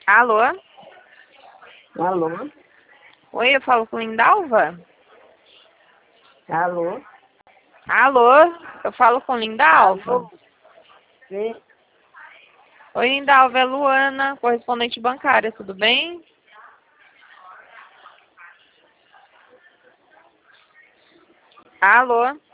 Alô? Alô? Oi, eu falo com Lindalva? Alô? Alô? Eu falo com Lindalva? Alô? Sim. Oi, Lindalva, é Luana, correspondente bancária, tudo bem? Alô?